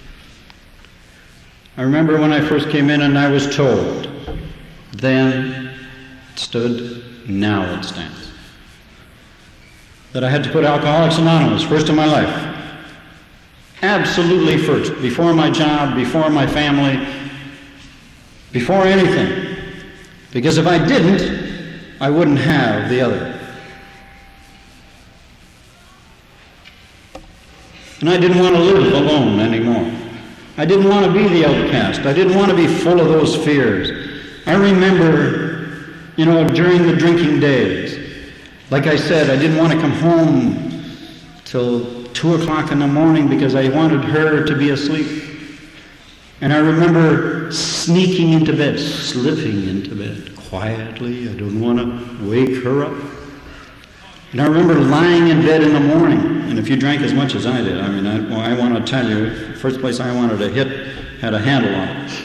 S2: I remember when I first came in and I was told, then it stood, now it stands, that I had to put Alcoholics Anonymous first in my life. Absolutely first, before my job, before my family, before anything. Because if I didn't, I wouldn't have the other. And I didn't want to live alone anymore. I didn't want to be the outcast. I didn't want to be full of those fears. I remember, during the drinking days, like I said, I didn't want to come home till 2 o'clock in the morning because I wanted her to be asleep. And I remember sneaking into bed, slipping into bed quietly. I didn't want to wake her up. And I remember lying in bed in the morning, and if you drank as much as I did, I want to tell you, the first place I wanted to hit had a handle on it.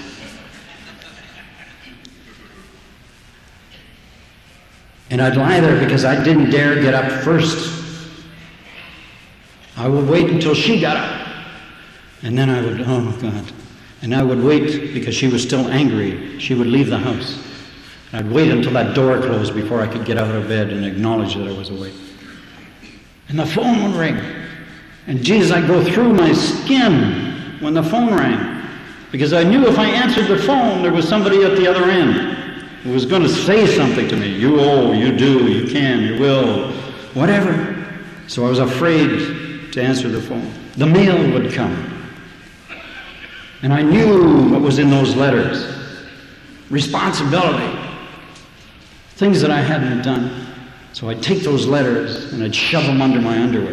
S2: And I'd lie there because I didn't dare get up first. I would wait until she got up. And then I would, oh God. And I would wait because she was still angry. She would leave the house. I'd wait until that door closed before I could get out of bed and acknowledge that I was awake. And the phone would ring. And Jesus, I'd go through my skin when the phone rang. Because I knew if I answered the phone, there was somebody at the other end who was going to say something to me. You owe, you do, you can, you will, whatever. So I was afraid to answer the phone. The mail would come. And I knew what was in those letters. Responsibility. Things that I hadn't done. So I'd take those letters and I'd shove them under my underwear.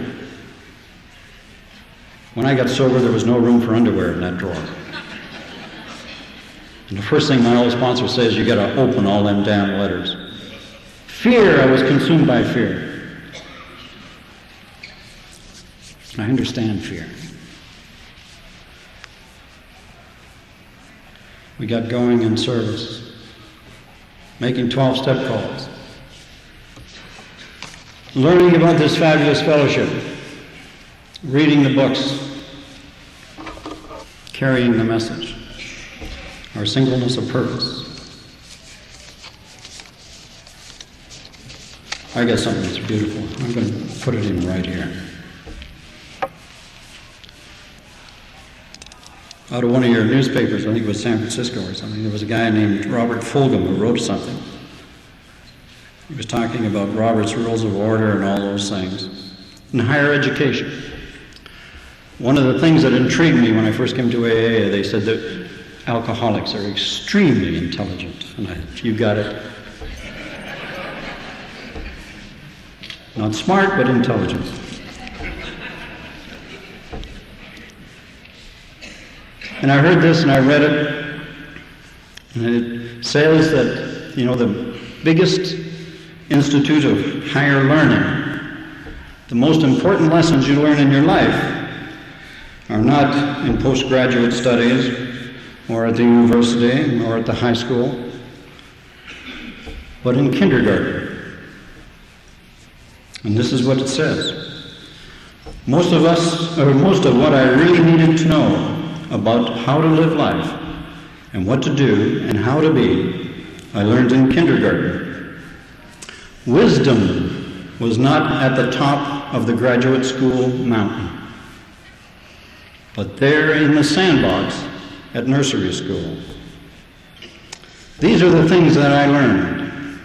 S2: When I got sober, there was no room for underwear in that drawer. And the first thing my old sponsor says, you got to open all them damn letters. Fear, I was consumed by fear. I understand fear. We got going in service, making 12-step calls, learning about this fabulous fellowship, reading the books, carrying the message, our singleness of purpose. I got something that's beautiful. I'm going to put it in right here. Out of one of your newspapers, I think it was San Francisco or something, there was a guy named Robert Fulghum who wrote something. He was talking about Robert's Rules of Order and all those things. In higher education, one of the things that intrigued me when I first came to AA, they said that alcoholics are extremely intelligent. And you got it. Not smart, but intelligent. And I heard this and I read it, and it says that, the biggest institute of higher learning, the most important lessons you learn in your life are not in postgraduate studies or at the university or at the high school, but in kindergarten. And this is what it says. Most of what I really needed to know about how to live life and what to do and how to be, I learned in kindergarten. Wisdom was not at the top of the graduate school mountain, but there in the sandbox at nursery school. These are the things that I learned.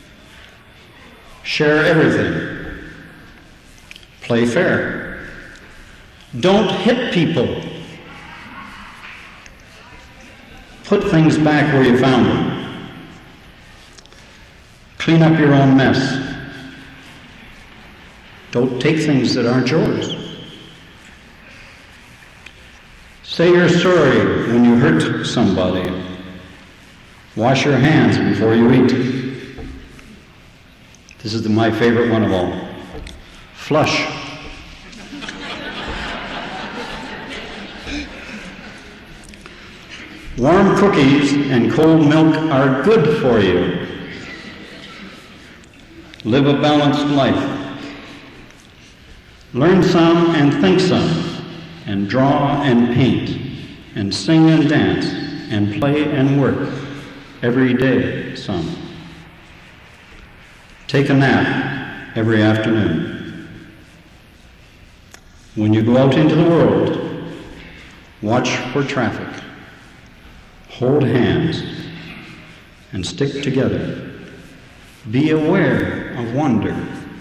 S2: Share everything. Play fair. Don't hit people. Put things back where you found them. Clean up your own mess. Don't take things that aren't yours. Say you're sorry when you hurt somebody. Wash your hands before you eat. This is my favorite one of all. Flush. Warm cookies and cold milk are good for you. Live a balanced life. Learn some and think some, and draw and paint, and sing and dance, and play and work, every day some. Take a nap every afternoon. When you go out into the world, watch for traffic, hold hands, and stick together. Be aware of wonder.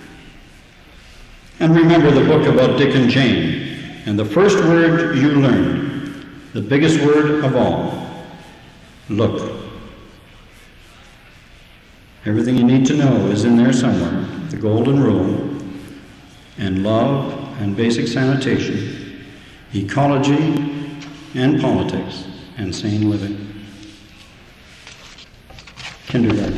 S2: And remember the book about Dick and Jane, and the first word you learned, the biggest word of all, look. Everything you need to know is in there somewhere. The golden rule, and love and basic sanitation, ecology and politics, and sane living. Kindergarten.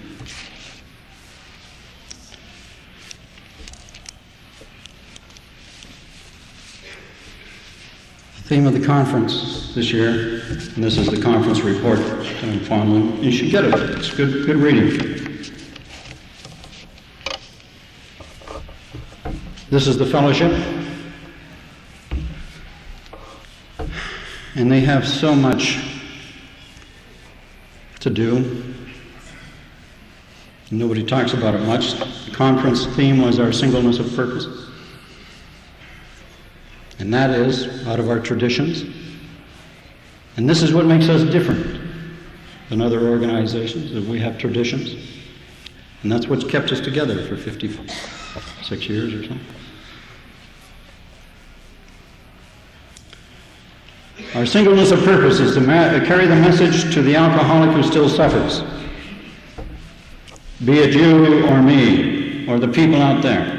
S2: The theme of the conference this year, and this is the conference report that I'm following. You should get it. It's good reading. This is the fellowship. And they have so much to do. Nobody talks about it much. The conference theme was our singleness of purpose. And that is out of our traditions. And this is what makes us different than other organizations, that we have traditions. And that's what's kept us together for 56 years or so. Our singleness of purpose is to carry the message to the alcoholic who still suffers. Be it you or me or the people out there.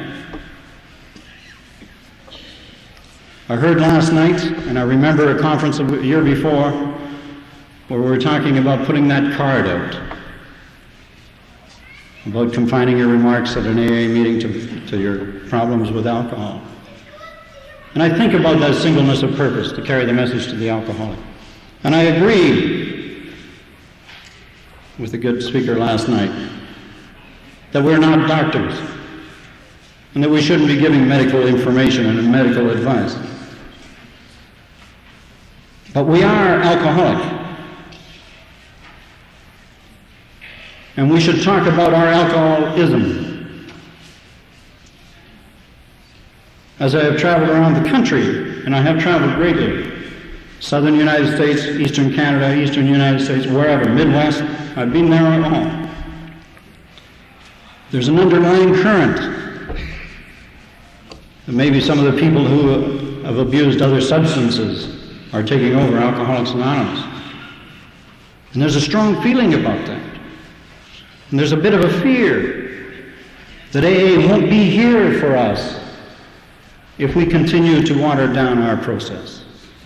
S2: I heard last night, and I remember a conference a year before, where we were talking about putting that card out, about confining your remarks at an AA meeting to your problems with alcohol. And I think about that singleness of purpose, to carry the message to the alcoholic. And I agree with the good speaker last night that we're not doctors, and that we shouldn't be giving medical information and medical advice. But we are alcoholic. And we should talk about our alcoholism. As I have traveled around the country, and I have traveled greatly, southern United States, eastern Canada, eastern United States, wherever, Midwest, I've been there all. There's an underlying current that maybe some of the people who have abused other substances are taking over Alcoholics Anonymous. And there's a strong feeling about that. And there's a bit of a fear that AA won't be here for us if we continue to water down our process.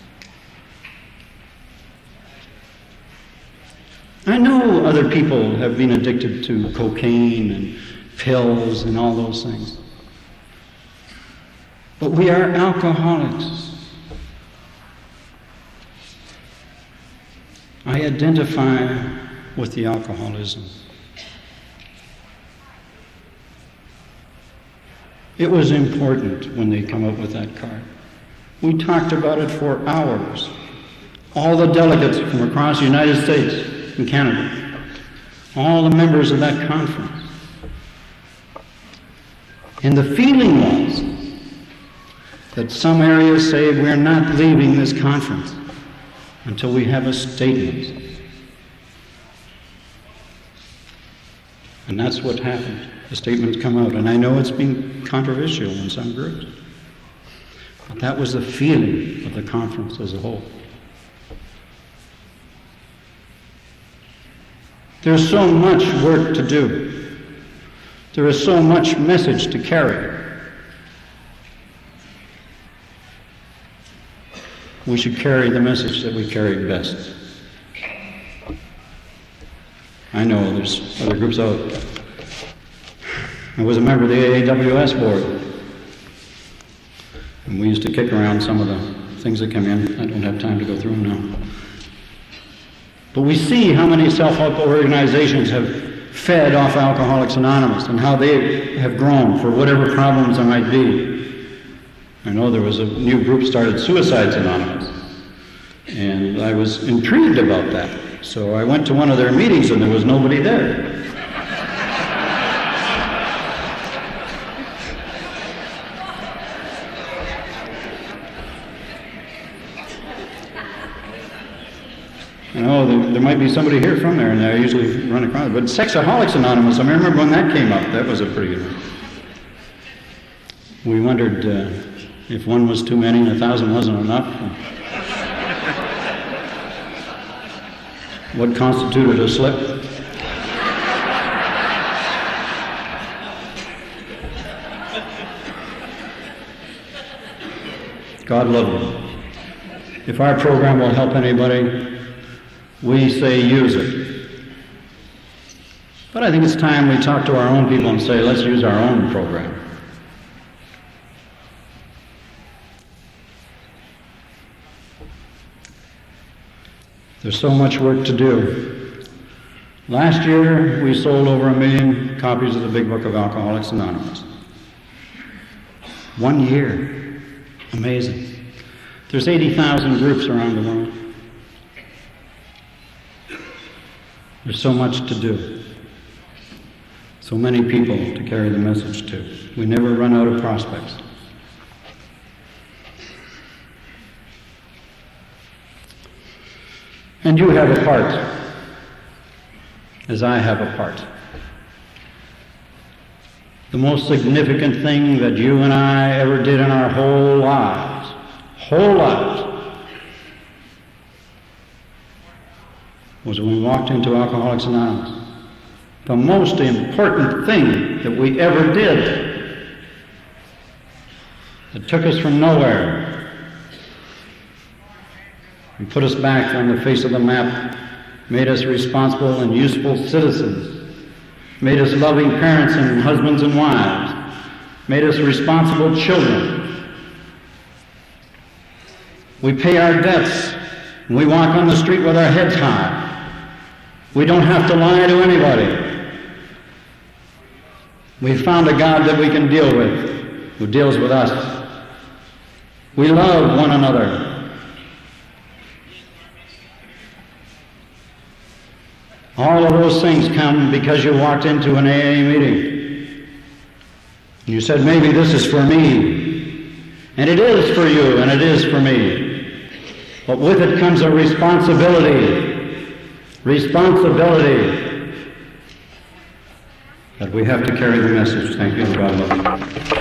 S2: I know other people have been addicted to cocaine and pills and all those things. But we are alcoholics. I identify with the alcoholism. It was important when they come up with that card. We talked about it for hours. All the delegates from across the United States and Canada, all the members of that conference. And the feeling was that some areas say we're not leaving this conference until we have a statement. And that's what happened. The statement's come out. And I know it's been controversial in some groups. But that was the feeling of the conference as a whole. There's so much work to do. There is so much message to carry. We should carry the message that we carry best. I know there's other groups out. I was a member of the AAWS board. And we used to kick around some of the things that come in. I don't have time to go through them now. But we see how many self-help organizations have fed off Alcoholics Anonymous and how they have grown for whatever problems there might be. I know there was a new group started, Suicides Anonymous, and I was intrigued about that. So I went to one of their meetings and there was nobody there. You know, there might be somebody here from there, and I usually run across it. But Sexaholics Anonymous, I remember when that came up, that was a pretty good one. We wondered if one was too many and 1,000 wasn't enough. What constituted a slip? God love them. If our program will help anybody, we say use it. But I think it's time we talk to our own people and say, let's use our own program. There's so much work to do. Last year, we sold over 1 million copies of the Big Book of Alcoholics Anonymous. 1 year. Amazing. There's 80,000 groups around the world. There's so much to do. So many people to carry the message to. We never run out of prospects. And you have a part, as I have a part. The most significant thing that you and I ever did in our whole lives, was when we walked into Alcoholics Anonymous. The most important thing that we ever did. It took us from nowhere and put us back on the face of the map, made us responsible and useful citizens, made us loving parents and husbands and wives, made us responsible children. We pay our debts, and we walk on the street with our heads high. We don't have to lie to anybody. We found a God that we can deal with, who deals with us. We love one another. All of those things come because you walked into an AA meeting. And you said, maybe this is for me. And it is for you, and it is for me. But with it comes a responsibility. Responsibility that we have to carry the message. Thank you, and God love you.